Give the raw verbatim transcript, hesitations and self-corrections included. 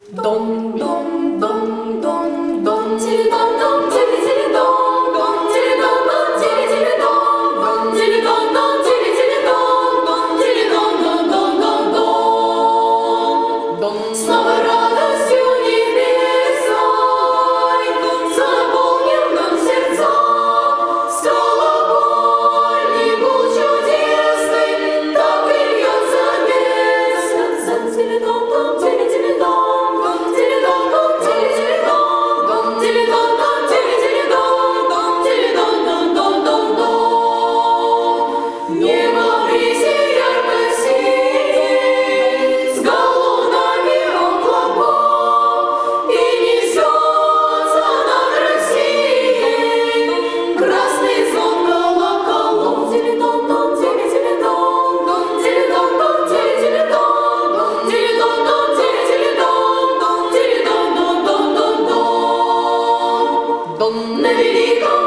Дон, дон, дон, дон, дон, тили-дон, дон, тили-тили-дон, дон, тили-дон, дон, тили-тили-дон, дон, тили-дон, дон, тили-тили-дон, дон, тили-дон, дон, дон, дон, дон, дон. С новой радостью небесной заполним нам сердца, с колокольни гул чудесный так и льется песня. Тили-дон, дон, тили-тили-дон. На великом